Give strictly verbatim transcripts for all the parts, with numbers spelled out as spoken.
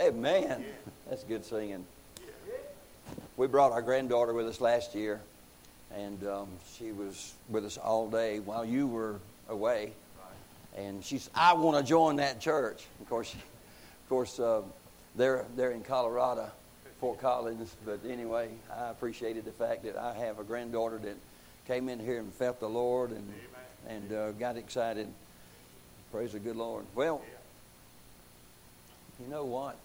Amen. That's good singing. We brought our granddaughter with us last year, and um, she was with us all day while you were away. And she said, "I want to join that church." Of course, of course, uh, they're they're in Colorado, Fort Collins. But anyway, I appreciated the fact that I have a granddaughter that came in here and felt the Lord and and uh, got excited. Praise the good Lord. Well, you know what?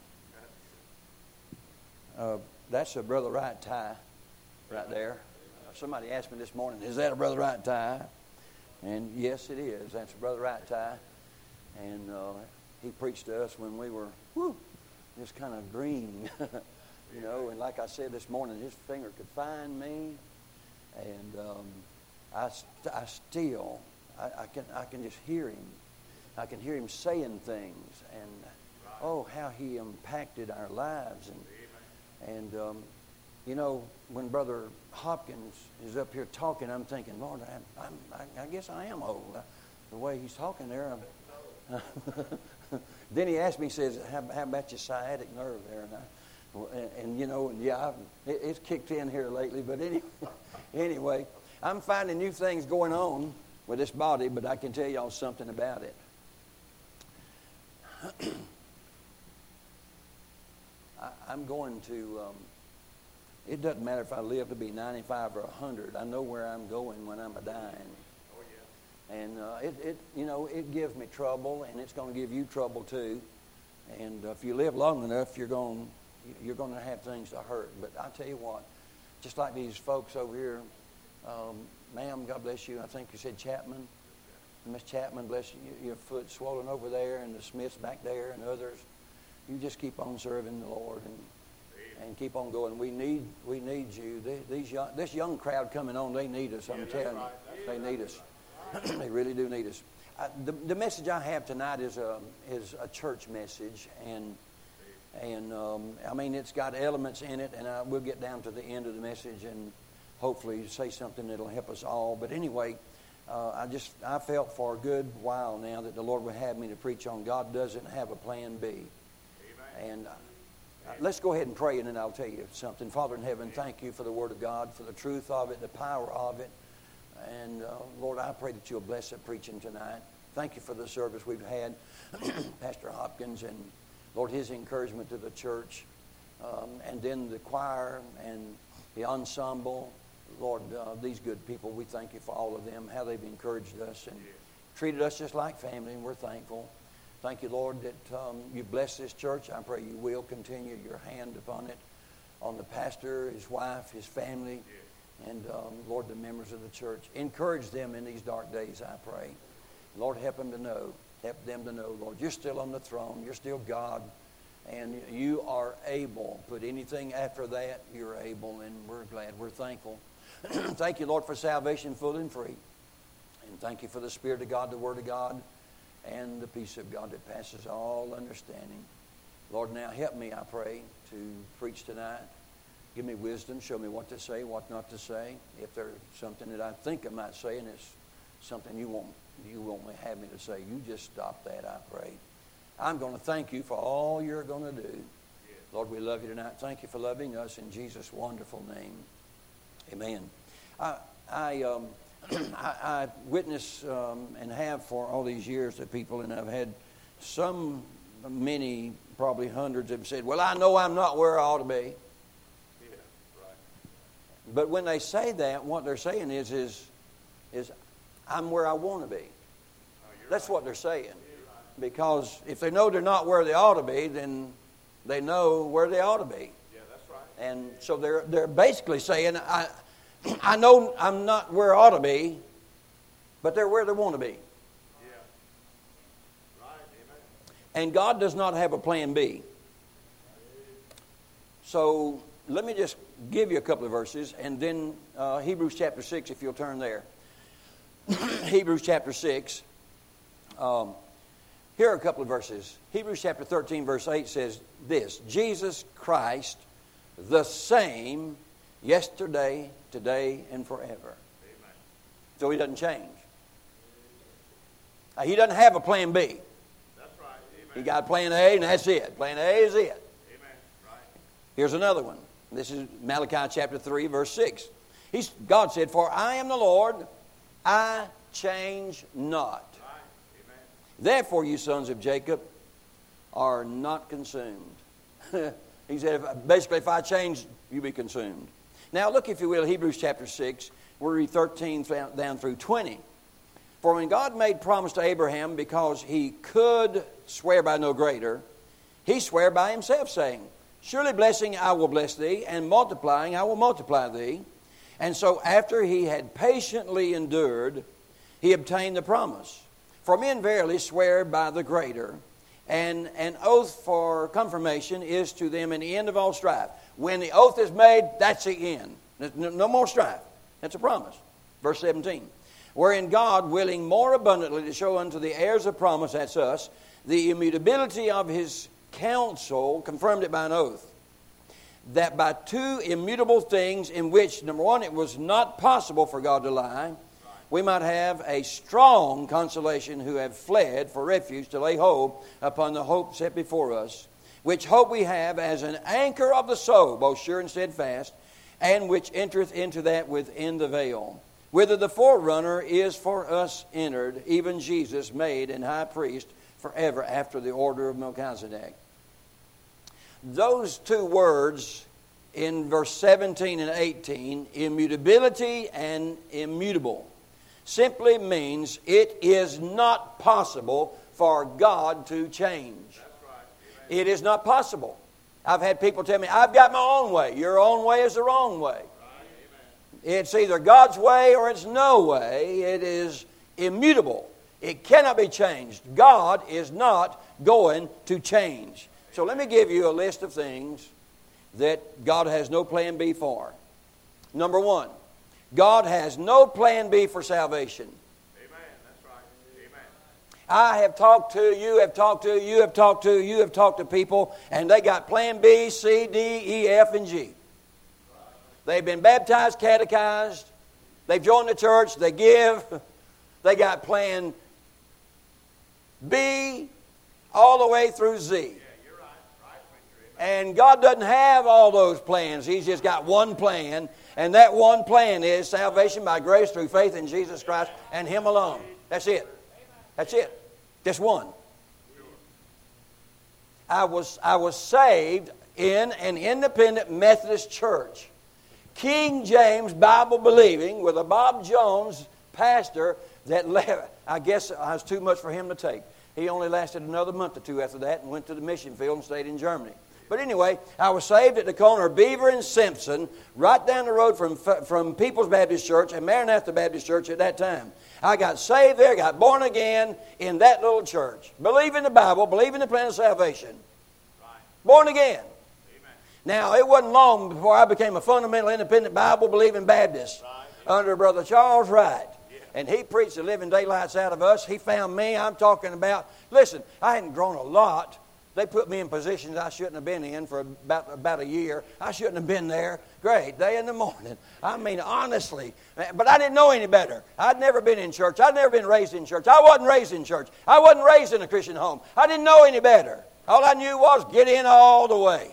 Uh, that's a Brother Wright tie right there. Uh, somebody asked me this morning, "Is that a Brother Wright tie?" And yes, it is. That's a Brother Wright tie. And uh, he preached to us when we were, whew, just kind of green, you know. And like I said this morning, his finger could find me. And um, I, st- I still, I, I can, I can just hear him. I can hear him saying things, and oh, how he impacted our lives. And and um, you know, when Brother Hopkins is up here talking, I'm thinking, Lord, I, I'm, I, I guess I am old. The way he's talking there. Then he asked me, he says, how, how about your sciatic nerve there? And, I, and, and you know, and yeah, it, it's kicked in here lately. But anyway, anyway, I'm finding new things going on with this body, but I can tell y'all something about it. I, I'm going to... Um, It doesn't matter if I live to be ninety-five or one hundred. I know where I'm going when I'm a dying. Oh, yeah. And uh, it, it, you know, it gives me trouble, and it's going to give you trouble too. And uh, if you live long enough, you're going, you're going to have things to hurt. But I tell you what, just like these folks over here, um, ma'am, God bless you. I think you said Chapman, Miss Chapman, bless you. Your foot swollen over there, and the Smiths back there, and others. You just keep on serving the Lord and. And keep on going. We need, we need you. These young, this young crowd coming on, they need us. I'm telling you, they need us. They really do need us. I, the, the message I have tonight is a is a church message, and and um, I mean it's got elements in it, and I, we'll get down to the end of the message and hopefully say something that'll help us all. But anyway, uh, I just I felt for a good while now that the Lord would have me to preach on God doesn't have a plan B, and. Uh, Let's go ahead and pray, and then I'll tell you something. Father in heaven, thank you for the Word of God, for the truth of it, the power of it. And, uh, Lord, I pray that you'll bless it preaching tonight. Thank you for the service we've had. Pastor Hopkins and, Lord, his encouragement to the church. Um, and then the choir and the ensemble. Lord, uh, these good people, we thank you for all of them, how they've encouraged us and treated us just like family, and we're thankful. Thank you, Lord, that um, you bless this church. I pray you will continue your hand upon it, on the pastor, his wife, his family, and, um, Lord, the members of the church. Encourage them in these dark days, I pray. Lord, help them to know, help them to know, Lord, you're still on the throne. You're still God, and you are able. Put anything after that, you're able, and we're glad. We're thankful. Thank you, Lord, for salvation full and free. And thank you for the Spirit of God, the Word of God, and the peace of God that passes all understanding. Lord, now help me, I pray, to preach tonight. Give me wisdom. Show me what to say, what not to say. If there's something that I think I might say and it's something you won't, you won't have me to say, you just stop that, I pray. I'm going to thank you for all you're going to do. Lord, we love you tonight. Thank you for loving us in Jesus' wonderful name. Amen. I... I um, I, I witness um, and have for all these years to people, and I've had some, many, probably hundreds have said, well, I know I'm not where I ought to be. Yeah, right. But when they say that, what they're saying is, is, is I'm where I want to be. Oh, That's right. What they're saying. Right. Because if they know they're not where they ought to be, then they know where they ought to be. Yeah, that's right. And so they're they're basically saying, I I know I'm not where I ought to be, but they're where they want to be. Yeah. Right. Amen. And God does not have a plan B. So let me just give you a couple of verses, and then uh, Hebrews chapter six, if you'll turn there. Hebrews chapter six. Um, here are a couple of verses. Hebrews chapter thirteen, verse eight says this: Jesus Christ, the same yesterday, today, and forever. Amen. So he doesn't change. Uh, he doesn't have a plan B. That's right. Amen. He got plan A, and that's it. Plan A is it. Here's another one. This is Malachi chapter three, verse six. He's, God said, "For I am the Lord, I change not. Right. Therefore, you sons of Jacob are not consumed." He said, basically, if I change, you be consumed. Now, look, if you will, Hebrews chapter six. We'll read thirteen down through twenty. "For when God made promise to Abraham, because he could swear by no greater, he sware by himself, saying, Surely blessing I will bless thee, and multiplying I will multiply thee. And so after he had patiently endured, he obtained the promise. For men verily swear by the greater, and an oath for confirmation is to them an end of all strife." When the oath is made, that's the end. No more strife. That's a promise. Verse seventeen. "Wherein God, willing more abundantly to show unto the heirs of promise," that's us, "the immutability of his counsel, confirmed it by an oath, that by two immutable things, in which, number one, it was not possible for God to lie, we might have a strong consolation who have fled for refuge to lay hold upon the hope set before us, which hope we have as an anchor of the soul, both sure and steadfast, and which entereth into that within the veil, whither the forerunner is for us entered, even Jesus made an high priest forever after the order of Melchizedek." Those two words in verse seventeen and eighteen, immutability and immutable, simply means it is not possible for God to change. That's right. It is not possible. I've had people tell me, "I've got my own way." Your own way is the wrong way. Right. It's either God's way or it's no way. It is immutable. It cannot be changed. God is not going to change. So let me give you a list of things that God has no plan B for. Number one, God has no plan B for salvation. Amen. That's right. Amen. I have talked to, you have talked to, you have talked to, you have talked to people, and they got plan B, C, D, E, F, and G. They've been baptized, catechized, they've joined the church, they give, they got plan B all the way through Z. Yeah, you're right. Right. And God doesn't have all those plans. He's just got one plan, and that one plan is salvation by grace through faith in Jesus Christ and Him alone. That's it. That's it. Just one. I was, I was saved in an independent Methodist church. King James, Bible believing, with a Bob Jones pastor that left. I guess it was too much for him to take. He only lasted another month or two after that and went to the mission field and stayed in Germany. But anyway, I was saved at the corner of Beaver and Simpson, right down the road from, from People's Baptist Church and Maranatha Baptist Church at that time. I got saved there, got born again in that little church. Believing the Bible, believing the plan of salvation. Right. Born again. Amen. Now, it wasn't long before I became a fundamental independent Bible-believing Baptist right. under Brother Charles Wright. And he preached the living daylights out of us. He found me. I'm talking about, listen, I hadn't grown a lot. They put me in positions I shouldn't have been in for about, about a year. I shouldn't have been there. Great, day in the morning. I mean, honestly. But I didn't know any better. I'd never been in church. I'd never been raised in church. I wasn't raised in church. I wasn't raised in a Christian home. I didn't know any better. All I knew was get in all the way.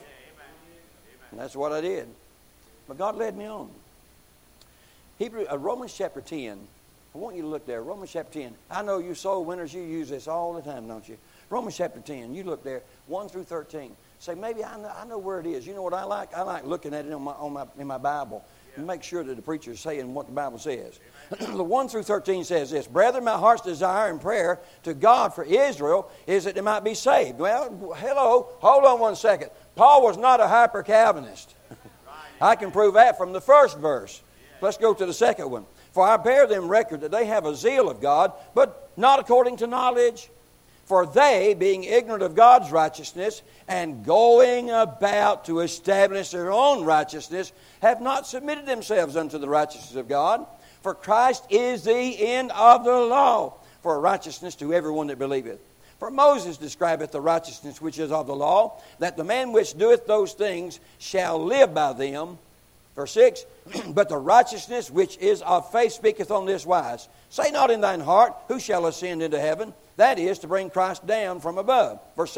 And that's what I did. But God led me on. Hebrew, uh, Romans chapter ten. I want you to look there. Romans chapter ten. I know you soul winners, you use this all the time, don't you? Romans chapter ten. You look there, one through thirteen. Say, maybe I know, I know where it is. You know what I like? I like looking at it on my, on my, in my Bible. Yeah. And make sure that the preacher is saying what the Bible says. The one through thirteen says this. Brethren, my heart's desire and prayer to God for Israel is that they might be saved. Well, hello. Hold on one second. Paul was not a hyper-Calvinist. I can prove that from the first verse. Let's go to the second one. For I bear them record that they have a zeal of God, but not according to knowledge. For they, being ignorant of God's righteousness, and going about to establish their own righteousness, have not submitted themselves unto the righteousness of God. For Christ is the end of the law, for righteousness to everyone that believeth. For Moses describeth the righteousness which is of the law, that the man which doeth those things shall live by them. Verse six, but the righteousness which is of faith speaketh on this wise. Say not in thine heart, who shall ascend into heaven? That is, to bring Christ down from above. Verse seven,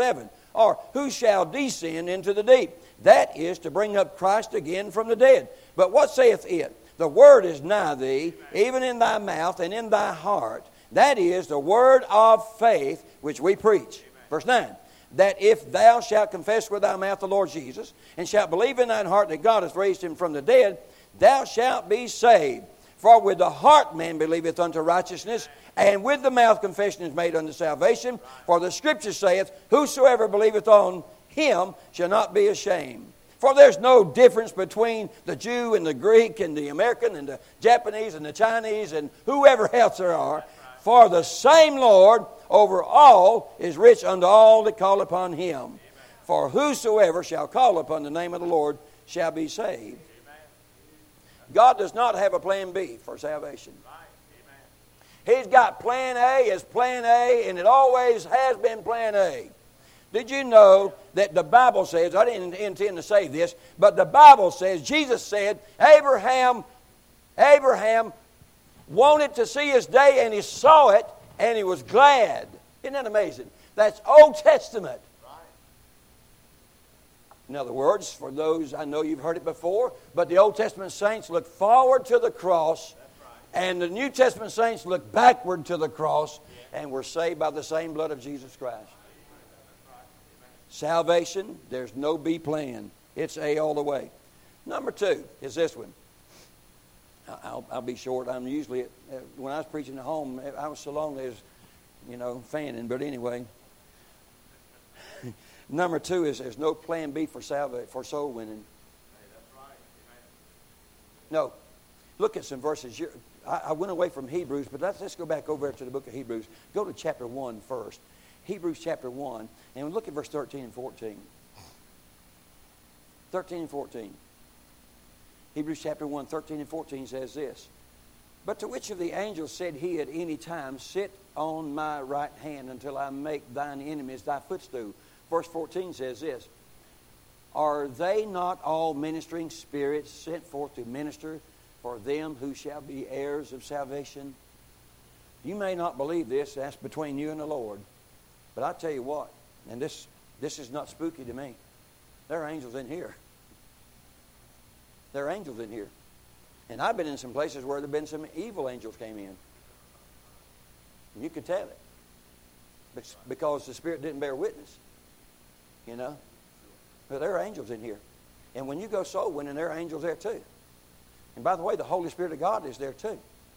Or who shall descend into the deep? That is to bring up Christ again from the dead. But what saith it? The word is nigh thee, even in thy mouth and in thy heart. That is the word of faith which we preach. Verse nine. That if thou shalt confess with thy mouth the Lord Jesus, and shalt believe in thine heart that God hath raised him from the dead, thou shalt be saved. For with the heart man believeth unto righteousness, and with the mouth confession is made unto salvation. For the Scripture saith, whosoever believeth on him shall not be ashamed. For there's no difference between the Jew and the Greek and the American and the Japanese and the Chinese and whoever else there are. For the same Lord over all is rich unto all that call upon him. For whosoever shall call upon the name of the Lord shall be saved. God does not have a plan B for salvation. He's got plan A as plan A, and it always has been plan A. Did you know that the Bible says, I didn't intend to say this, but the Bible says, Jesus said, Abraham, Abraham wanted to see his day, and he saw it, and he was glad. Isn't that amazing? That's Old Testament. In other words, for those, I know you've heard it before, but the Old Testament saints look forward to the cross, and the New Testament saints look backward to the cross, and we're saved by the same blood of Jesus Christ. Salvation, there's no B plan. It's A all the way. Number two is this one. I'll, I'll be short. I'm usually, when I was preaching at home, I was so long as, you know, fanning. But anyway, number two is there's no plan B for salvation, for soul winning. No. Look at some verses. I, I went away from Hebrews, but let's, let's go back over to the book of Hebrews. Go to chapter one first. Hebrews chapter one, and we look at verse thirteen and fourteen. thirteen and fourteen. Hebrews chapter one, thirteen and fourteen says this. But to which of the angels said he at any time, sit on my right hand until I make thine enemies thy footstool? Verse fourteen says this. Are they not all ministering spirits sent forth to minister for them who shall be heirs of salvation? You may not believe this. That's between you and the Lord. But I tell you what, and this this is not spooky to me. There are angels in here. There are angels in here. And I've been in some places where there have been some evil angels came in. And you could tell it. Because the Spirit didn't bear witness. You know? But there are angels in here. And when you go soul winning, there are angels there too. And by the way, the Holy Spirit of God is there too.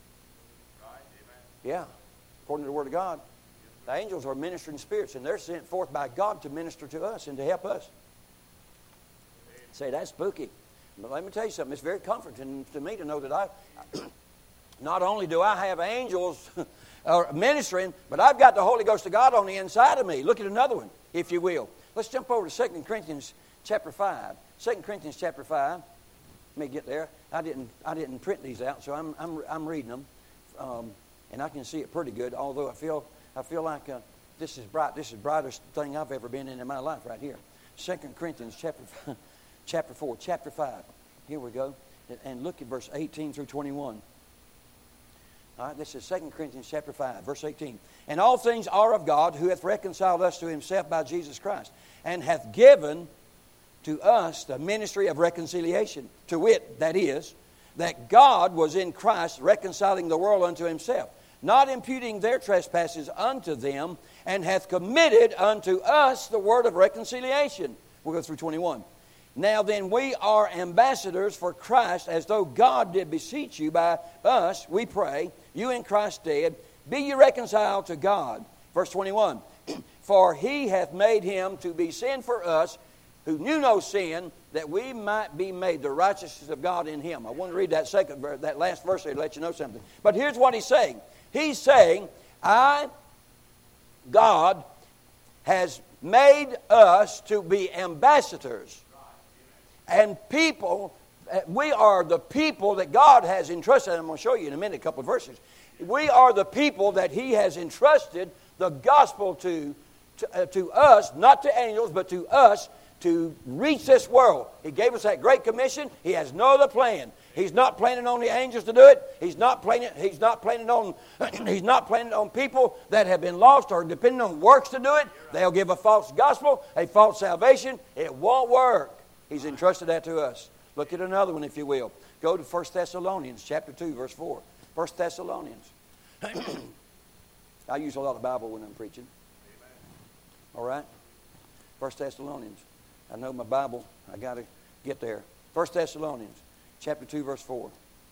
Yeah. According to the Word of God. The angels are ministering spirits, and they're sent forth by God to minister to us and to help us. Say, that's spooky. But let me tell you something. It's very comforting to me to know that I, not only do I have angels ministering, but I've got the Holy Ghost of God on the inside of me. Look at another one, if you will. Let's jump over to Second Corinthians chapter five. Second Corinthians chapter five. Let me get there. I didn't I didn't print these out, so I'm I'm, I'm reading them. Um, and I can see it pretty good, although I feel... I feel like uh, this is bright. This is the brightest thing I've ever been in in my life right here. Second Corinthians chapter chapter four, chapter five. Here we go. And look at verse eighteen through twenty-one. All right, this is Second Corinthians chapter five, verse eighteen. And all things are of God, who hath reconciled us to himself by Jesus Christ, and hath given to us the ministry of reconciliation, to wit, that is, that God was in Christ reconciling the world unto himself, not imputing their trespasses unto them, and hath committed unto us the word of reconciliation. We'll go through twenty-one. Now then, we are ambassadors for Christ, as though God did beseech you by us, we pray, you in Christ dead, be ye reconciled to God. Verse twenty-one. For he hath made him to be sin for us, who knew no sin, that we might be made the righteousness of God in him. I want to read that second, that last verse there to let you know something. But here's what he's saying. He's saying, I, God, has made us to be ambassadors. And people, we are the people that God has entrusted. I'm going to show you in a minute a couple of verses. We are the people that he has entrusted the gospel to, to, uh, to us, not to angels, but to us, to reach this world. He gave us that great commission. He has no other plan. He's not planning on the angels to do it. He's not planning. He's not planning on. He's not planning on people that have been lost or depending on works to do it. They'll give a false gospel, a false salvation. It won't work. He's entrusted that to us. Look at another one, if you will. Go to First Thessalonians chapter two, verse four. First Thessalonians. I use a lot of Bible when I'm preaching. All right? First Thessalonians. I know my Bible. I got to get there. First Thessalonians chapter two, verse four.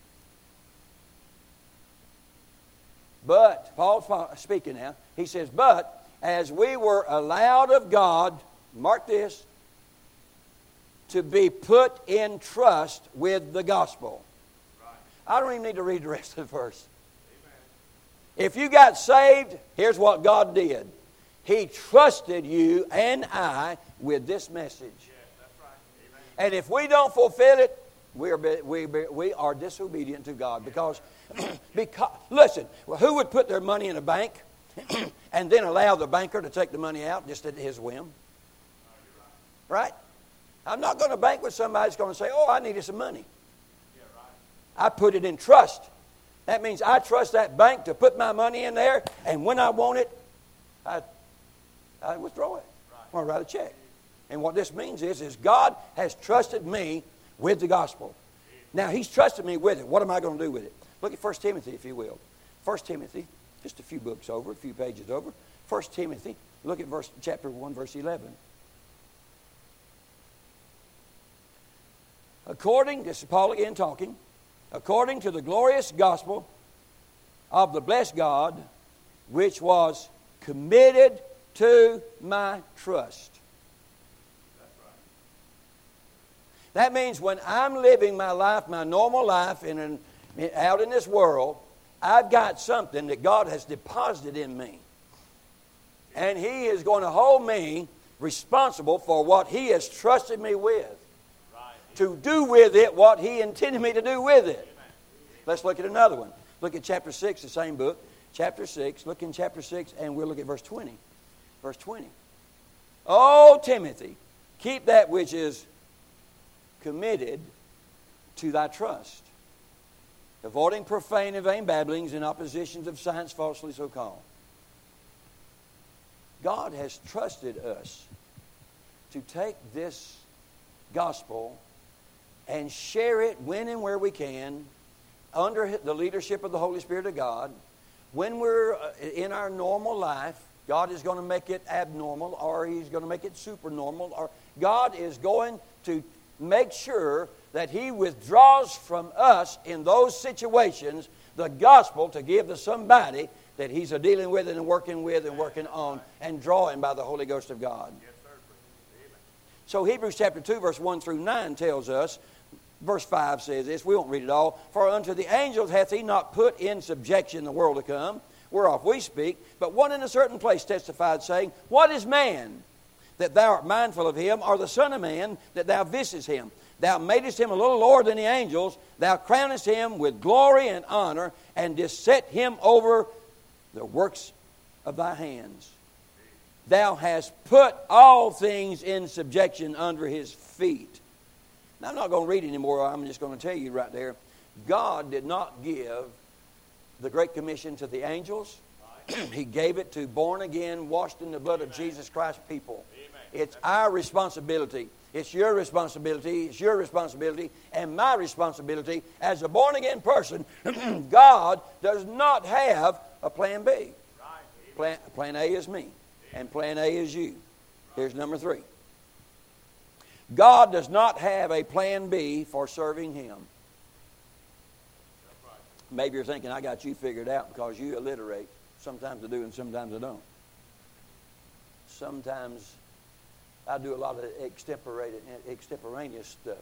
But, Paul's speaking now, he says, but as we were allowed of God, mark this, to be put in trust with the gospel. Right. I don't even need to read the rest of the verse. Amen. If you got saved, here's what God did. He trusted you and I with this message. Yes, that's right. Amen. And if we don't fulfill it, we are, we, we are disobedient to God. Because, because listen, well, who would put their money in a bank and then allow the banker to take the money out just at his whim? Right? I'm not going to bank with somebody that's going to say, oh, I needed some money. Yeah, right. I put it in trust. That means I trust that bank to put my money in there, and when I want it, I, I withdraw it. Right. Or write a check. And what this means is, is God has trusted me with the gospel. Now, He's trusted me with it. What am I going to do with it? Look at First Timothy, if you will. First Timothy, just a few books over, a few pages over. First Timothy, look at verse chapter one, verse eleven. According, this is Paul again talking, according to the glorious gospel of the blessed God, which was committed to my trust. That's right. That means when I'm living my life, my normal life, in an, out in this world, I've got something that God has deposited in me. And He is going to hold me responsible for what He has trusted me with. To do with it what He intended me to do with it. Let's look at another one. Look at chapter six, the same book. Chapter six. Look in chapter six, and we'll look at verse twenty. Verse twenty. Oh, Timothy, keep that which is committed to thy trust, avoiding profane and vain babblings and oppositions of science falsely so called. God has trusted us to take this gospel and share it when and where we can under the leadership of the Holy Spirit of God. When we're in our normal life, God is going to make it abnormal, or He's going to make it supernormal, or God is going to make sure that He withdraws from us in those situations the gospel to give to somebody that He's dealing with and working with and working on and drawing by the Holy Ghost of God. So Hebrews chapter two, verse one through nine tells us, verse five says this, we won't read it all. For unto the angels hath He not put in subjection the world to come, whereof we speak, but one in a certain place testified, saying, what is man, that thou art mindful of him, or the son of man, that thou visitest him? Thou madest him a little lower than the angels, thou crownest him with glory and honor, and didst set him over the works of thy hands. Thou hast put all things in subjection under His feet. Now, I'm not going to read anymore. I'm just going to tell you right there. God did not give the Great Commission to the angels. He gave it to born-again, washed in the blood of Jesus Christ people. It's our responsibility. It's your responsibility. It's your responsibility and my responsibility as a born-again person. God does not have a plan B. Plan, plan A is me. And plan A is you. Here's number three. God does not have a plan B for serving Him. Maybe you're thinking, I got you figured out because you alliterate. Sometimes I do and sometimes I don't. Sometimes I do a lot of extemporaneous stuff.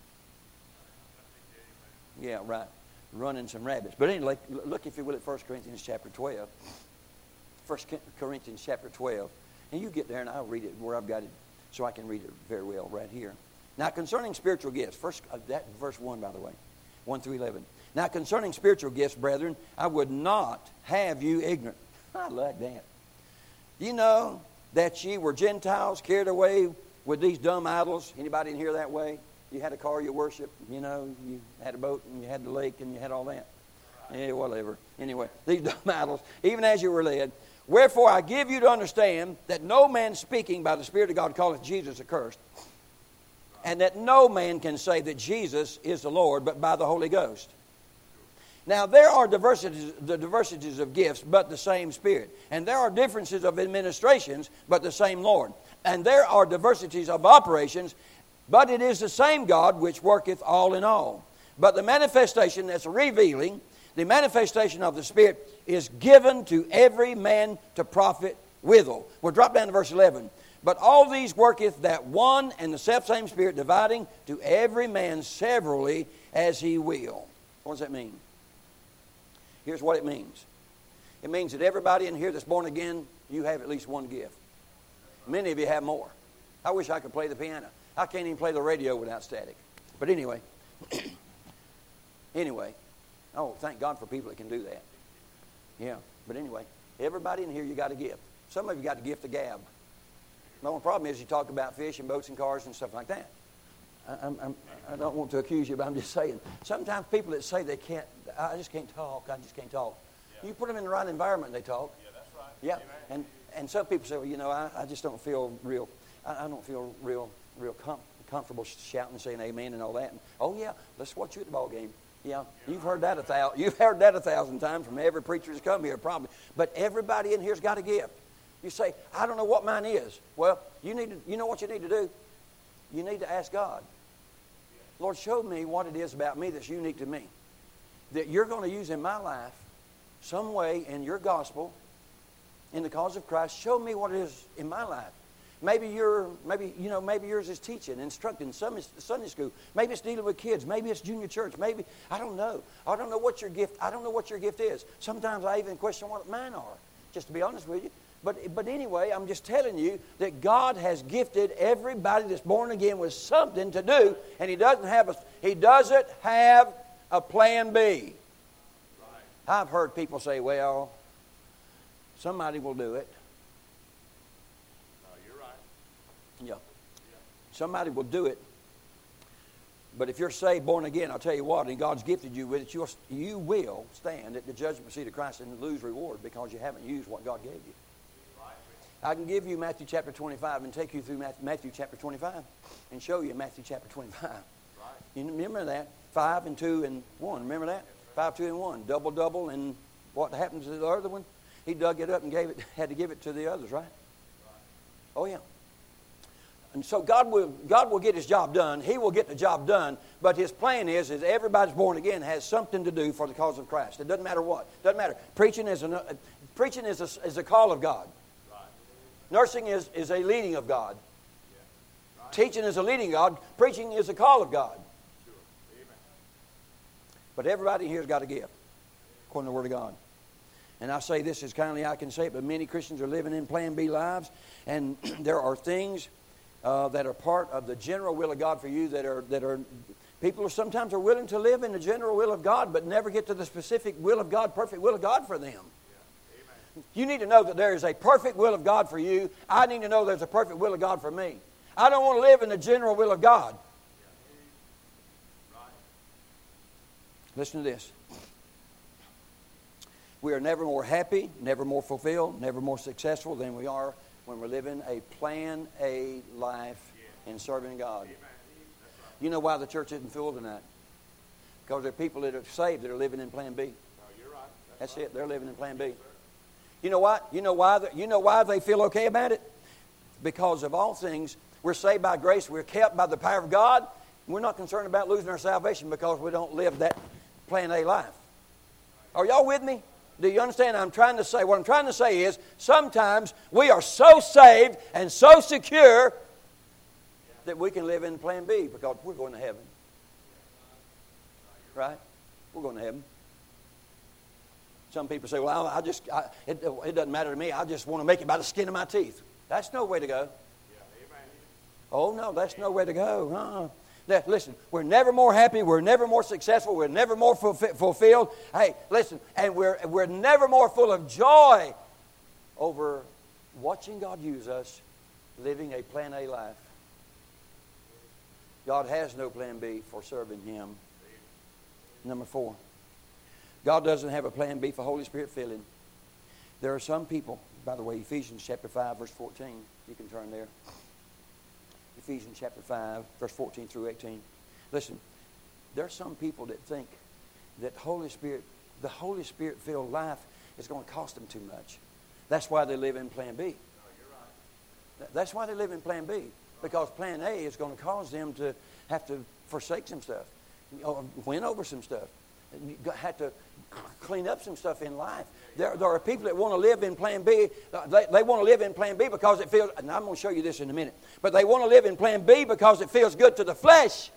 Yeah, right. Running some rabbits. But anyway, look if you will at First Corinthians chapter twelve. First Corinthians chapter twelve. And you get there and I'll read it where I've got it so I can read it very well right here. Now concerning spiritual gifts, first uh, that verse one, by the way, one through eleven. Now concerning spiritual gifts, brethren, I would not have you ignorant. I like that. You know that ye were Gentiles carried away with these dumb idols. Anybody in here that way? You had a car, you worship. You know, you had a boat, and you had the lake, and you had all that. Yeah, whatever. Anyway, these dumb idols, even as you were led. Wherefore I give you to understand that no man speaking by the Spirit of God calleth Jesus accursed, and that no man can say that Jesus is the Lord but by the Holy Ghost. Now there are diversities, the diversities of gifts, but the same Spirit. And there are differences of administrations, but the same Lord. And there are diversities of operations, but it is the same God which worketh all in all. But the manifestation that's revealing, the manifestation of the Spirit is given to every man to profit withal. We'll drop down to verse eleven. But all these worketh that one and the selfsame Spirit, dividing to every man severally as he will. What does that mean? Here's what it means. It means that everybody in here that's born again, you have at least one gift. Many of you have more. I wish I could play the piano. I can't even play the radio without static. But anyway, anyway, oh, thank God for people that can do that. Yeah, but anyway, everybody in here, you got a gift. Some of you got the gift of gab. The only problem is you talk about fish and boats and cars and stuff like that. I, I'm, I'm, I don't want to accuse you, but I'm just saying. Sometimes people that say they can't, I just can't talk, I just can't talk. Yeah. You put them in the right environment, they talk. Yeah, that's right. Yeah, Amen. and and some people say, well, you know, I, I just don't feel real, I, I don't feel real, real com- comfortable shouting and saying amen and all that. And, oh yeah, let's watch you at the ball game. Yeah, yeah, you've heard that a thousand. You've heard that a thousand times from every preacher that's come here, probably. But everybody in here's got a gift. You say, I don't know what mine is. Well, you need to, you know what you need to do? You need to ask God. Lord, show me what it is about me that's unique to me, that you're going to use in my life some way in your gospel, in the cause of Christ. Show me what it is in my life. Maybe you're, maybe you know, maybe yours is teaching, instructing, Sunday school. Maybe it's dealing with kids. Maybe it's junior church. Maybe I don't know. I don't know what your gift. I don't know what your gift is. Sometimes I even question what mine are. Just to be honest with you. But but anyway, I'm just telling you that God has gifted everybody that's born again with something to do, and He doesn't have a He doesn't have a plan B. Right. I've heard people say, "Well, somebody will do it." No, you're right. Yeah. yeah. Somebody will do it. But if you're saved, born again, I'll tell you what, and God's gifted you with it, you'll, you will stand at the judgment seat of Christ and lose reward because you haven't used what God gave you. I can give you Matthew chapter twenty-five and take you through Matthew chapter twenty-five and show you Matthew chapter twenty-five. Right. You remember that? Five and two and one. Remember that? Five, two, and one. Double, double, and what happened to the other one? He dug it up and gave it. Had to give it to the others, right? right. Oh yeah. And so God will God will get His job done. He will get the job done. But His plan is is everybody's born again has something to do for the cause of Christ. It doesn't matter what. It doesn't matter. Preaching is a preaching is a, is a call of God. Nursing is, is a leading of God. Yeah. Right. Teaching is a leading of God. Preaching is a call of God. Sure. Amen. But everybody here has got a gift, according to the Word of God. And I say this as kindly I can say it, but many Christians are living in Plan B lives, and there are things uh, that are part of the general will of God for you that are that are people are sometimes are willing to live in the general will of God, but never get to the specific will of God, perfect will of God for them. You need to know that there is a perfect will of God for you. I need to know there's a perfect will of God for me. I don't want to live in the general will of God. Listen to this. We are never more happy, never more fulfilled, never more successful than we are when we're living a Plan A life in serving God. You know why the church isn't full tonight? Because there are people that are saved that are living in Plan B. That's it. They're living in Plan B. You know what? You know why? You know why they feel okay about it? Because of all things, we're saved by grace. We're kept by the power of God. We're not concerned about losing our salvation because we don't live that Plan A life. Are y'all with me? Do you understand? I'm trying to say, what I'm trying to say is, sometimes we are so saved and so secure that we can live in Plan B because we're going to heaven. Right? We're going to heaven. Some people say, well, I just, I, it, it doesn't matter to me. I just want to make it by the skin of my teeth. That's no way to go. Yeah, oh, no, that's no way to go. Uh-uh. Now, listen, we're never more happy. We're never more successful. We're never more fulfi- fulfilled. Hey, listen, and we're, we're never more full of joy over watching God use us living a Plan A life. God has no plan B for serving Him. Number four, God doesn't have a plan B for Holy Spirit filling. There are some people, by the way, Ephesians chapter five, verse fourteen. You can turn there. Ephesians chapter five, verse fourteen through eighteen. Listen, there are some people that think that Holy Spirit, the Holy Spirit-filled life is going to cost them too much. That's why they live in plan B. No, you're right. That's why they live in plan B. Because plan A is going to cause them to have to forsake some stuff, or win over some stuff. You have to clean up some stuff in life. There, there are people that want to live in plan B. They, they want to live in plan B because it feels, and I'm going to show you this in a minute, but they want to live in plan B because it feels good to the flesh.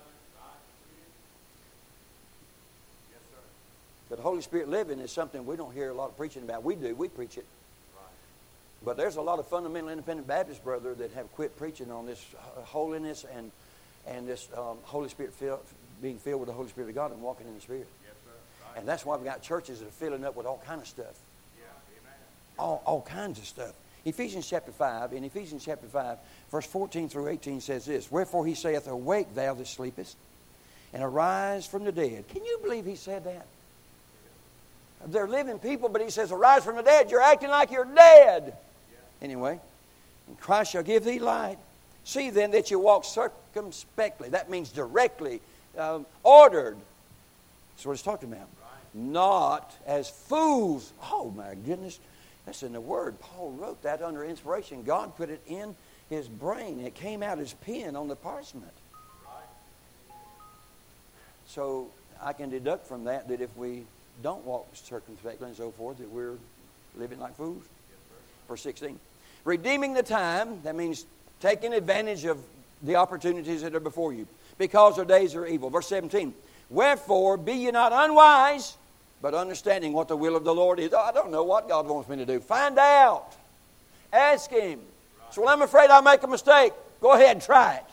But Holy Spirit living is something we don't hear a lot of preaching about. We do. We preach it. But there's a lot of fundamental independent Baptists, brother, that have quit preaching on this holiness and and this um, Holy Spirit fill, being filled with the Holy Spirit of God and walking in the Spirit. Yes, sir. Right. And that's why we've got churches that are filling up with all kind of stuff. Yeah, amen. All, all kinds of stuff. Ephesians chapter five, in Ephesians chapter five, verse fourteen through eighteen says this, Wherefore he saith, Awake, thou that sleepest, and arise from the dead. Can you believe he said that? They're living people, but he says, arise from the dead. You're acting like you're dead. Anyway, and Christ shall give thee light. See then that you walk circumspectly. That means directly, um, ordered. That's what it's talking about. Right. Not as fools. Oh my goodness. That's in the Word. Paul wrote that under inspiration. God put it in his brain. It came out his pen on the parchment. Right. So I can deduct from that that if we don't walk circumspectly and so forth, that we're living like fools. Yes, verse sixteen. Redeeming the time, that means taking advantage of the opportunities that are before you, because our days are evil. Verse seventeen. Wherefore be ye not unwise, but understanding what the will of the Lord is. Oh, I don't know what God wants me to do. Find out. Ask Him. Right. So, well, I'm afraid I'll make a mistake. Go ahead and try it.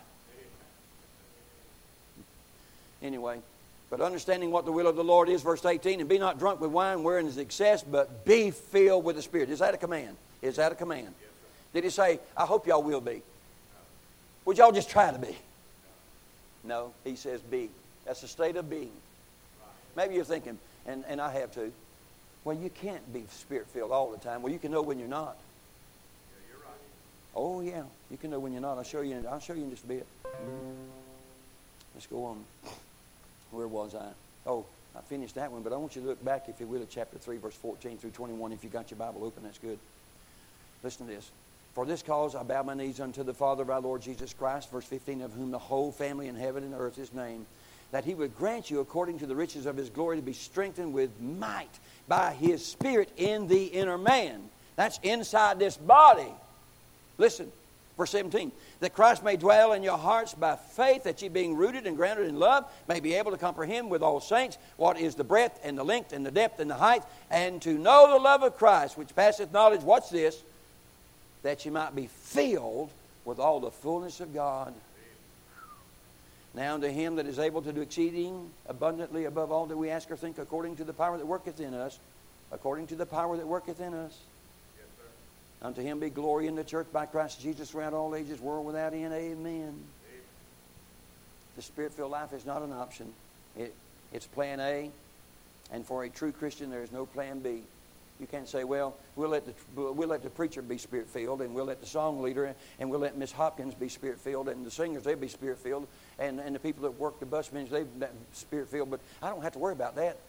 Anyway. But understanding what the will of the Lord is, verse eighteen, and be not drunk with wine wherein is excess, but be filled with the Spirit. Is that a command? Is that a command? Yes, did he say, I hope y'all will be? No. Would y'all just try to be? No, he says be. That's a state of being. Right. Maybe you're thinking, and, and I have too, well, you can't be Spirit-filled all the time. Well, you can know when you're not. Yeah, you're right. Oh, yeah, you can know when you're not. I'll show you, I'll show you in just a bit. Let's go on. Where was I? Oh, I finished that one, but I want you to look back, if you will, at chapter three, verse fourteen through twenty-one. If you got your Bible open, that's good. Listen to this. For this cause I bow my knees unto the Father of our Lord Jesus Christ, verse fifteen, of whom the whole family in heaven and earth is named, that He would grant you, according to the riches of His glory, to be strengthened with might by His Spirit in the inner man. That's inside this body. Listen. Verse seventeen, that Christ may dwell in your hearts by faith, that ye being rooted and grounded in love, may be able to comprehend with all saints what is the breadth and the length and the depth and the height, and to know the love of Christ, which passeth knowledge. What's this? That ye might be filled with all the fullness of God. Now unto Him that is able to do exceeding abundantly above all that we ask or think, according to the power that worketh in us, according to the power that worketh in us. Unto Him be glory in the church by Christ Jesus throughout all ages, world without end. Amen. Amen. The Spirit-filled life is not an option. It, it's plan A. And for a true Christian, there is no plan B. You can't say, well, we'll let the, we'll let the preacher be Spirit-filled, and we'll let the song leader, and we'll let Miss Hopkins be Spirit-filled, and the singers, they'll be Spirit-filled, and, and the people that work the bus bench, they'll be Spirit-filled. But I don't have to worry about that.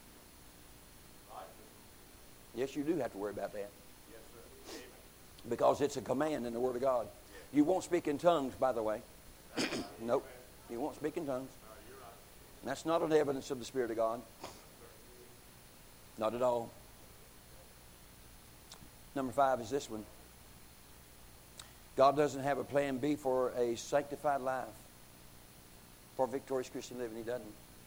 Yes, you do have to worry about that. Because it's a command in the Word of God. You won't speak in tongues, by the way. Nope. You won't speak in tongues. And that's not an evidence of the Spirit of God. Not at all. Number five is this one. God doesn't have a plan B for a sanctified life. For victorious Christian living, He doesn't.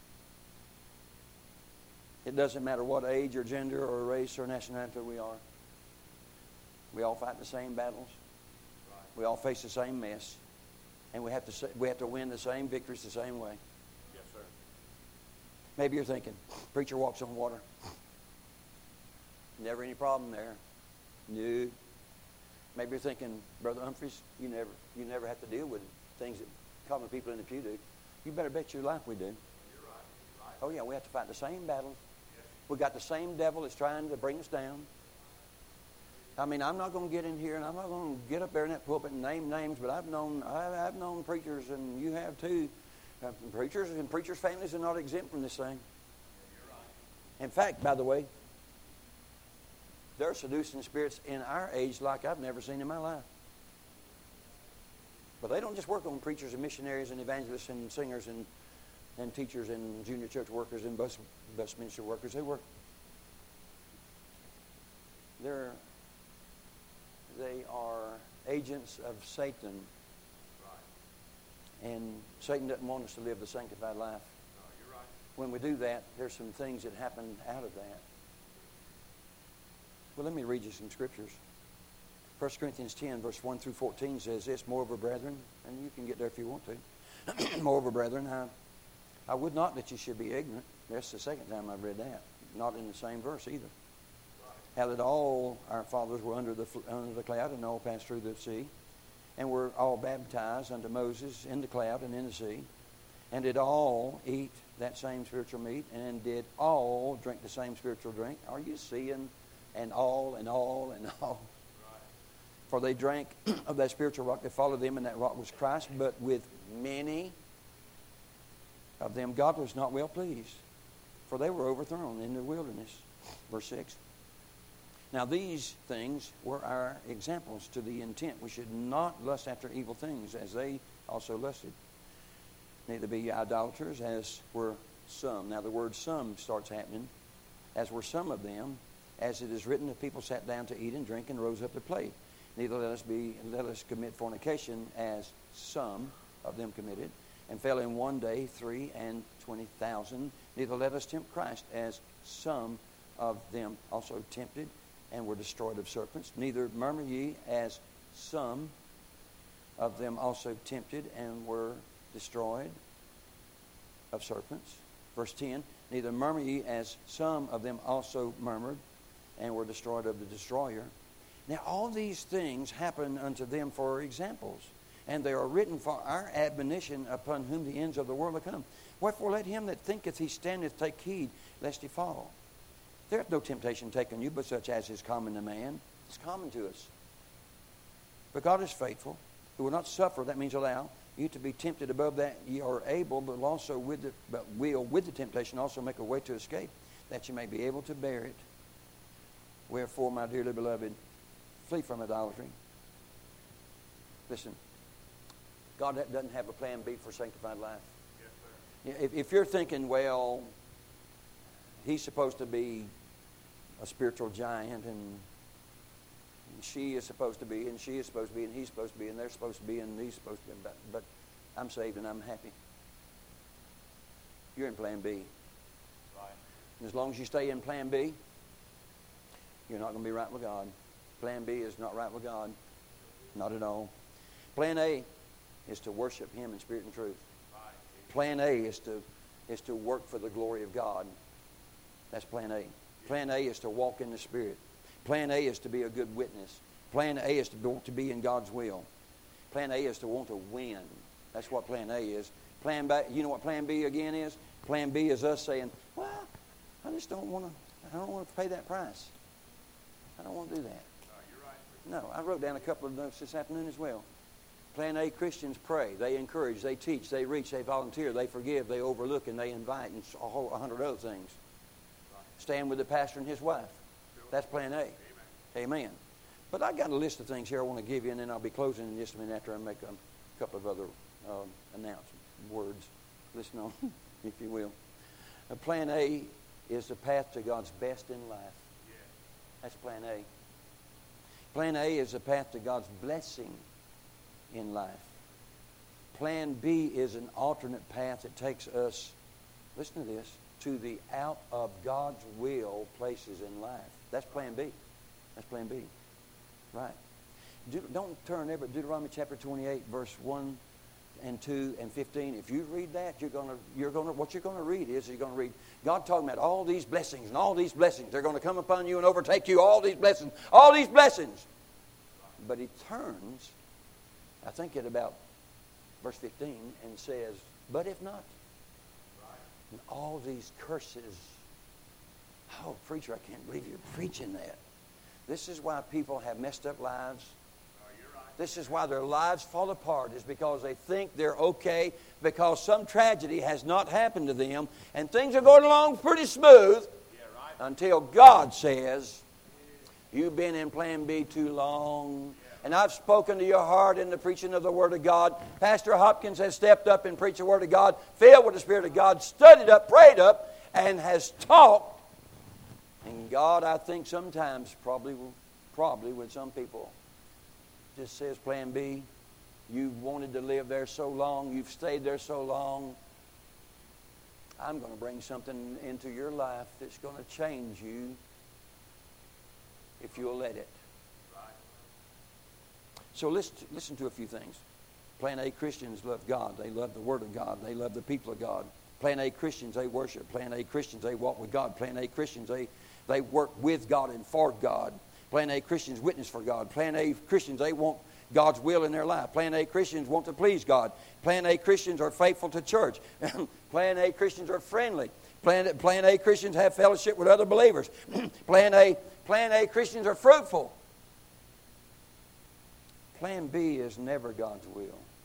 It doesn't matter what age or gender or race or nationality we are. We all fight the same battles. Right. We all face the same mess. And we have to we have to win the same victories the same way. Yes, sir. Maybe you're thinking, preacher walks on water. Never any problem there. No. Maybe you're thinking, Brother Humphreys, you never you never have to deal with things that common people in the pew do. You better bet your life we do. Oh, yeah, we have to fight the same battles. We got the same devil that's trying to bring us down. I mean, I'm not going to get in here and I'm not going to get up there in that pulpit and name names, but I've known I've known preachers, and you have too. Uh, preachers and preachers' families are not exempt from this thing. In fact, by the way, there are seducing spirits in our age like I've never seen in my life. But they don't just work on preachers and missionaries and evangelists and singers and, and teachers and junior church workers and bus, bus ministry workers. They work. They're, they are agents of Satan. Right. And Satan doesn't want us to live the sanctified life. No, you're right. When we do that, there's some things that happen out of that. Well, let me read you some scriptures. First Corinthians ten, verse one through fourteen says this, moreover, brethren, and you can get there if you want to. Moreover, brethren, I, I would not that you should be ignorant. That's the second time I've read that. Not in the same verse either. How that all our fathers were under the under the cloud and all passed through the sea, and were all baptized unto Moses in the cloud and in the sea, and did all eat that same spiritual meat, and did all drink the same spiritual drink. Are you seeing? And all and all and all. For they drank of that spiritual rock that followed them, and that rock was Christ. But with many of them God was not well pleased, for they were overthrown in the wilderness. Verse six. Now these things were our examples, to the intent we should not lust after evil things, as they also lusted. Neither be idolaters, as were some. Now the word some starts happening. As were some of them, as it is written, the people sat down to eat and drink and rose up to play. Neither let us be let us commit fornication, as some of them committed, and fell in one day three and twenty thousand. Neither let us tempt Christ, as some of them also tempted and were destroyed of serpents. Neither murmur ye, as some of them also tempted and were destroyed of serpents. Verse ten. Neither murmur ye, as some of them also murmured and were destroyed of the destroyer. Now all these things happen unto them for examples, and they are written for our admonition, upon whom the ends of the world are come. Wherefore let him that thinketh he standeth take heed, lest he fall. There hath no temptation taken you, but such as is common to man. It's common to us. But God is faithful, who will not suffer, that means allow, you to be tempted above that ye are able, but also with the, but will with the temptation also make a way to escape, that you may be able to bear it. Wherefore, my dearly beloved, flee from idolatry. Listen, God doesn't have a plan B for sanctified life. Yes, sir. If, if you're thinking, well, he's supposed to be a spiritual giant, and she is supposed to be, and she is supposed to be, and he's supposed to be, and they're supposed to be, and he's supposed to be, but, but I'm saved and I'm happy. You're in plan B. Right. And as long as you stay in plan B, you're not going to be right with God. Plan B is not right with God. Not at all. Plan A is to worship him in spirit and truth. Plan A is to is to work for the glory of God. That's plan A. Plan A is to walk in the Spirit. Plan A is to be a good witness. Plan A is to be, to be in God's will. Plan A is to want to win. That's what plan A is. Plan B, you know what plan B again is? Plan B is us saying, well, I just don't want to, I don't want to pay that price. I don't want to do that. Uh, you're right. No, I wrote down a couple of notes this afternoon as well. Plan A Christians pray, they encourage, they teach, they reach, they volunteer, they forgive, they overlook, and they invite, and a whole a hundred other things. Right. Stand with the pastor and his wife. Sure. That's plan A. Amen. Amen. But I got a list of things here I want to give you, and then I'll be closing in just a minute after I make a couple of other um, announcement words. Listen on, if you will. Uh, plan A is the path to God's best in life. That's plan A. Plan A is the path to God's blessing in life. Plan B is an alternate path that takes us, listen to this, to the out of God's will places in life. That's plan B. That's plan B. Right. De- don't turn there, but Deuteronomy chapter twenty-eight, verse one and two and fifteen. If you read that, you're gonna you're gonna what you're gonna read is you're gonna read God talking about all these blessings and all these blessings. They're gonna come upon you and overtake you, all these blessings, all these blessings. But he turns, I think at about verse fifteen, and says, but if not, and all these curses. Oh, preacher, I can't believe you're preaching that. This is why people have messed up lives. This is why their lives fall apart, is because they think they're okay because some tragedy has not happened to them and things are going along pretty smooth until God says, you've been in plan B too long. And I've spoken to your heart in the preaching of the Word of God. Pastor Hopkins has stepped up and preached the Word of God, filled with the Spirit of God, studied up, prayed up, and has talked. And God, I think sometimes, probably, probably with some people, just says, plan B, you've wanted to live there so long, you've stayed there so long, I'm going to bring something into your life that's going to change you if you'll let it. So listen, listen to a few things. Plan A Christians love God. They love the Word of God. They love the people of God. Plan A Christians, they worship. Plan A Christians, they walk with God. Plan A Christians, they, they work with God and for God. Plan A Christians witness for God. Plan A Christians, they want God's will in their life. Plan A Christians want to please God. Plan A Christians are faithful to church. Plan A Christians are friendly. Plan, Plan A Christians have fellowship with other believers. Plan A, Plan A Christians are fruitful. Plan B is never God's will.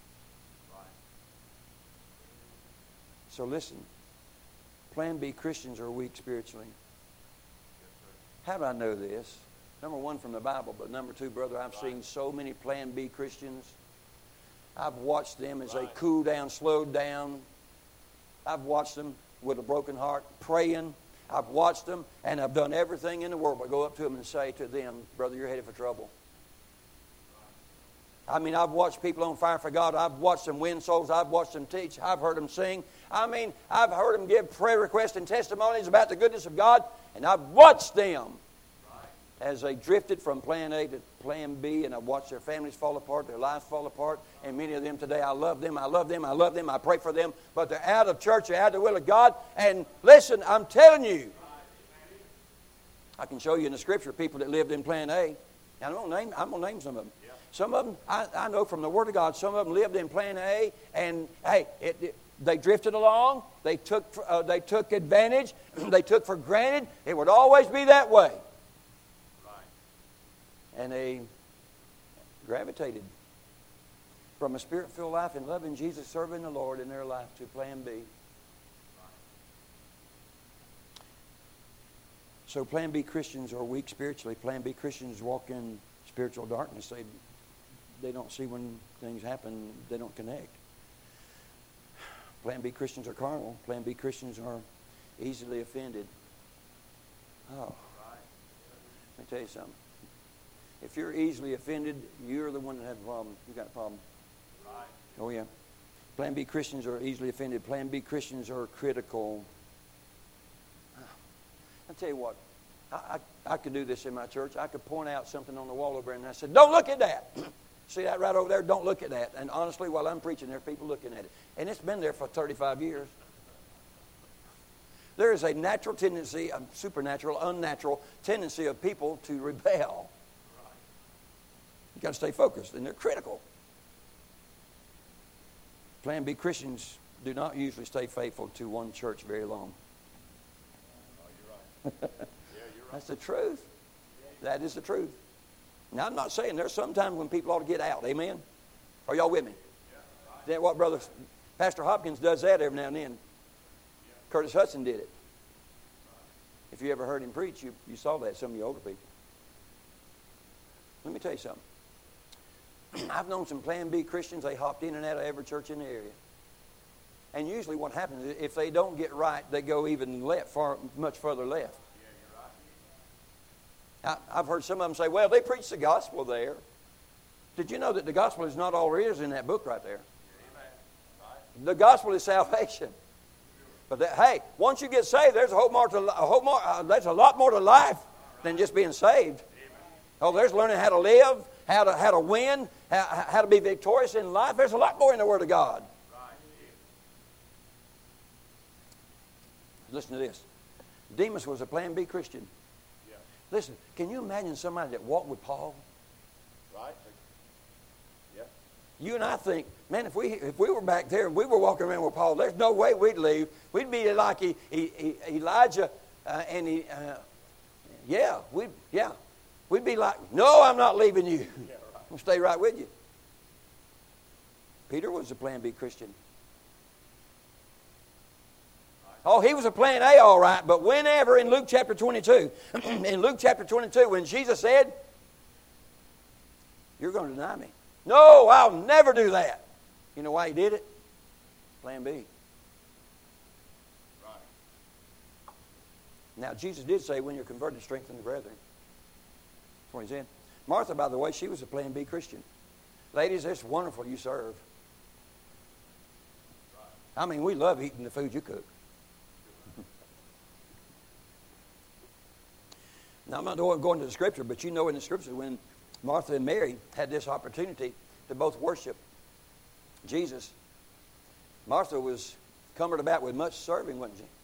So listen, Plan B Christians are weak spiritually. How do I know this? Number one, from the Bible, but number two, brother, I've seen so many Plan B Christians. I've watched them as they cool down, slowed down. I've watched them with a broken heart, praying. I've watched them, and I've done everything in the world but go up to them and say to them, brother, you're headed for trouble. I mean, I've watched people on fire for God. I've watched them win souls. I've watched them teach. I've heard them sing. I mean, I've heard them give prayer requests and testimonies about the goodness of God, and I've watched them as they drifted from plan A to plan B, and I've watched their families fall apart, their lives fall apart, and many of them today, I love them, I love them, I love them, I pray for them, but they're out of church, they're out of the will of God, and listen, I'm telling you, I can show you in the Scripture people that lived in plan A, and I'm going to name, I'm going to name some of them. Some of them, I, I know from the Word of God, some of them lived in plan A, and hey, it, it, they drifted along, they took, uh, they took advantage, they took for granted, it would always be that way. And they gravitated from a Spirit-filled life and loving Jesus, serving the Lord in their life to plan B. So plan B Christians are weak spiritually. Plan B Christians walk in spiritual darkness. They, they don't see when things happen. They don't connect. Plan B Christians are carnal. Plan B Christians are easily offended. Oh, let me tell you something. If you're easily offended, you're the one that has a problem. You got a problem. Right. Oh, yeah. Plan B Christians are easily offended. Plan B Christians are critical. I'll tell you what. I, I, I could do this in my church. I could point out something on the wall over there, and I said, don't look at that. See that right over there? Don't look at that. And honestly, while I'm preaching, there are people looking at it. And it's been there for thirty-five years. There is a natural tendency, a supernatural, unnatural tendency of people to rebel. You've got to stay focused, and they're critical. Plan B Christians do not usually stay faithful to one church very long. Oh, you're right. Yeah, you're right. That's the truth. That is the truth. Now, I'm not saying there's sometimes when people ought to get out. Amen? Are y'all with me? Yeah, right. Then what, brother? Pastor Hopkins does that every now and then. Yeah. Curtis Hudson did it. If you ever heard him preach, you, you saw that, some of you older people. Let me tell you something. I've known some Plan B Christians, they hopped in and out of every church in the area. And usually what happens is if they don't get right, they go even left, far, much further left. Yeah, you're right. I, I've heard some of them say, well, they preach the gospel there. Did you know that the gospel is not all there is in that book right there? Amen. Right. The gospel is salvation. But that, hey, once you get saved, there's a whole more to a whole more. Uh, there's a lot more to life than just being saved. Oh, there's learning how to live, how to how to win, how, how to be victorious in life. There's a lot more in the Word of God. Right. Listen to this. Demas was a Plan B Christian. Yeah. Listen, can you imagine somebody that walked with Paul? Right. Yeah. You and I think, man, if we if we were back there and we were walking around with Paul, there's no way we'd leave. We'd be like he, he, he, Elijah uh, and he, uh, yeah, we yeah, we'd be like, no, I'm not leaving you. Yeah, right. I'll stay right with you. Peter was a Plan B Christian. Oh, he was a Plan A, all right. But whenever in Luke chapter twenty-two, in Luke chapter twenty-two, when Jesus said, "You're going to deny me." No, I'll never do that. You know why he did it? Plan B. Right. Now, Jesus did say, when you're converted, strengthen the brethren. That's what he said. Martha, by the way, she was a Plan B Christian. Ladies, it's wonderful you serve. Right. I mean, we love eating the food you cook. Now, I'm not going to the Scripture, but you know in the Scripture when Martha and Mary had this opportunity to both worship Jesus, Martha was cumbered about with much serving, wasn't she?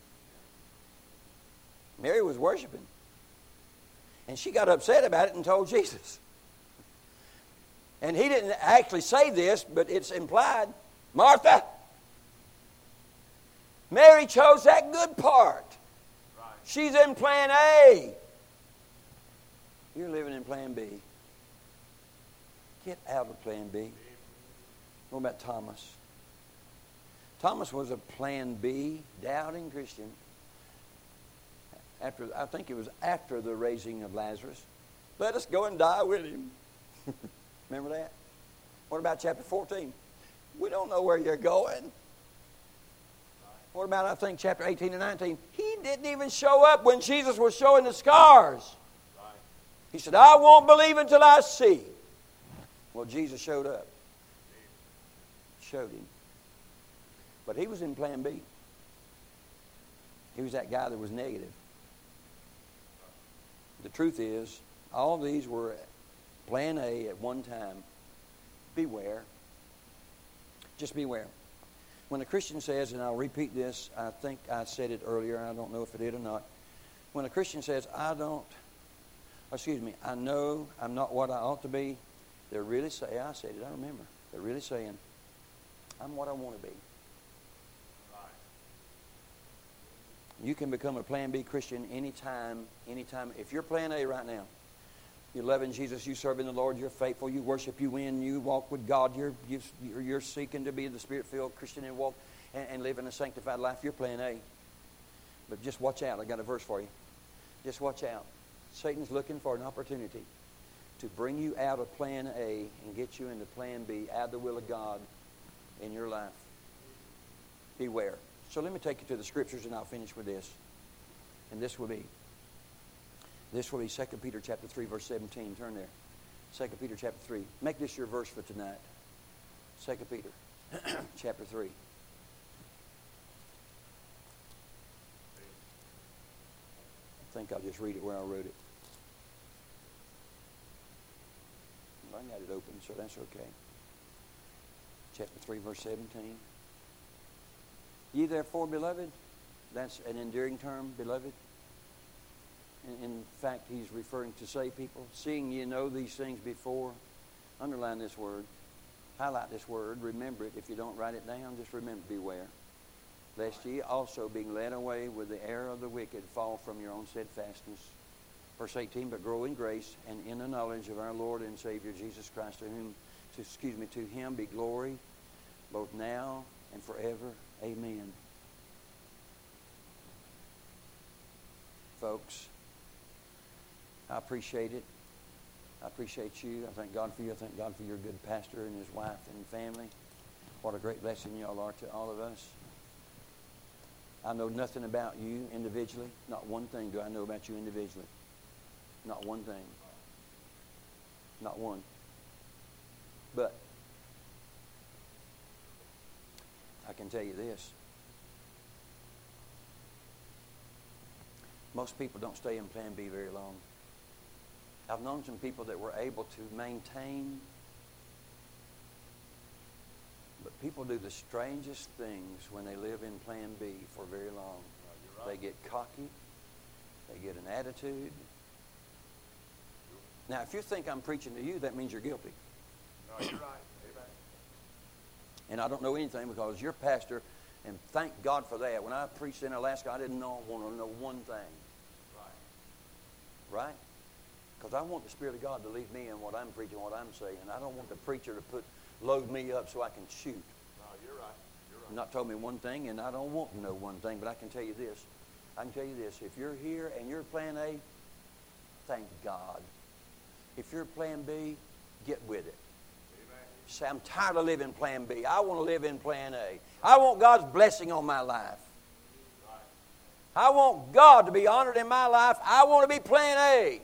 Mary was worshiping. And she got upset about it and told Jesus. And he didn't actually say this, but it's implied. Martha, Mary chose that good part. Right. She's in Plan A. You're living in Plan B. Get out of Plan B. What about Thomas? Thomas was a Plan B, doubting Christian. After, I think it was after the raising of Lazarus. Let us go and die with him. Remember that? What about chapter fourteen? We don't know where you're going. What about, I think, chapter eighteen and nineteen? He didn't even show up when Jesus was showing the scars. He said, I won't believe until I see. Well, Jesus showed up. Showed him. But he was in Plan B. He was that guy that was negative. The truth is, all these were Plan A at one time. Beware. Just beware. When a Christian says, and I'll repeat this, I think I said it earlier, I don't know if I did or not. When a Christian says, I don't, excuse me, I know I'm not what I ought to be, they're really saying, I said it, I remember, they're really saying, I'm what I want to be. You can become a Plan B Christian anytime, anytime. If you're Plan A right now, you're loving Jesus, you serving the Lord, you're faithful, you worship, you win, you walk with God, you're you're, you're seeking to be the Spirit-filled Christian and walk and, and live in a sanctified life, you're Plan A. But just watch out. I got a verse for you. Just watch out. Satan's looking for an opportunity to bring you out of Plan A and get you into Plan B, out of the will of God in your life. Beware. So let me take you to the Scriptures and I'll finish with this. And this will be, this will be Second Peter chapter three, verse seventeen. Turn there. Second Peter chapter three. Make this your verse for tonight. Second Peter chapter three. I think I'll just read it where I wrote it. I got it open, so that's okay. Chapter three, verse seventeen. Ye therefore, beloved, that's an endearing term, beloved. In, in fact, he's referring to saved people. Seeing ye know these things before, underline this word, highlight this word, remember it. If you don't write it down, just remember, beware. Lest ye also, being led away with the error of the wicked, fall from your own steadfastness. Verse eighteen, but grow in grace and in the knowledge of our Lord and Savior Jesus Christ, to whom, to, excuse me, to him be glory, both now and forever. Amen. Folks, I appreciate it. I appreciate you. I thank God for you. I thank God for your good pastor and his wife and family. What a great blessing y'all are to all of us. I know nothing about you individually. Not one thing do I know about you individually. Not one thing. Not one. But I can tell you this. Most people don't stay in Plan B very long. I've known some people that were able to maintain, but people do the strangest things when they live in Plan B for very long. No, right. They get cocky. They get an attitude. Now, if you think I'm preaching to you, that means you're guilty. No, you're right. Amen. And I don't know anything because you're pastor, and thank God for that. When I preached in Alaska, I didn't know, want to know one thing. Right? Right? Because I want the Spirit of God to lead me in what I'm preaching, what I'm saying. I don't want the preacher to put load me up so I can shoot. No, you're right. You're right. You've not told me one thing, and I don't want to know one thing, but I can tell you this. I can tell you this. If you're here and you're plan A, thank God. If you're plan B, get with it. Amen. Say, I'm tired of living plan B. I want to live in plan A. I want God's blessing on my life. Right. I want God to be honored in my life. I want to be plan A.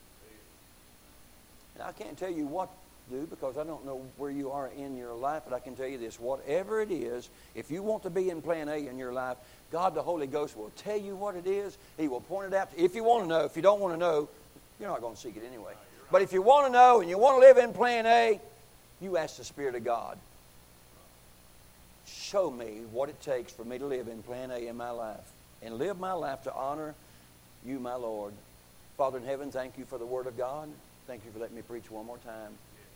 And I can't tell you what to do because I don't know where you are in your life, but I can tell you this. Whatever it is, if you want to be in plan A in your life, God the Holy Ghost will tell you what it is. He will point it out to you. If you want to know. If you don't want to know, you're not going to seek it anyway. But if you want to know and you want to live in plan A, you ask the Spirit of God. Show me what it takes for me to live in plan A in my life and live my life to honor you, my Lord. Father in heaven, thank you for the Word of God. Thank you for letting me preach one more time.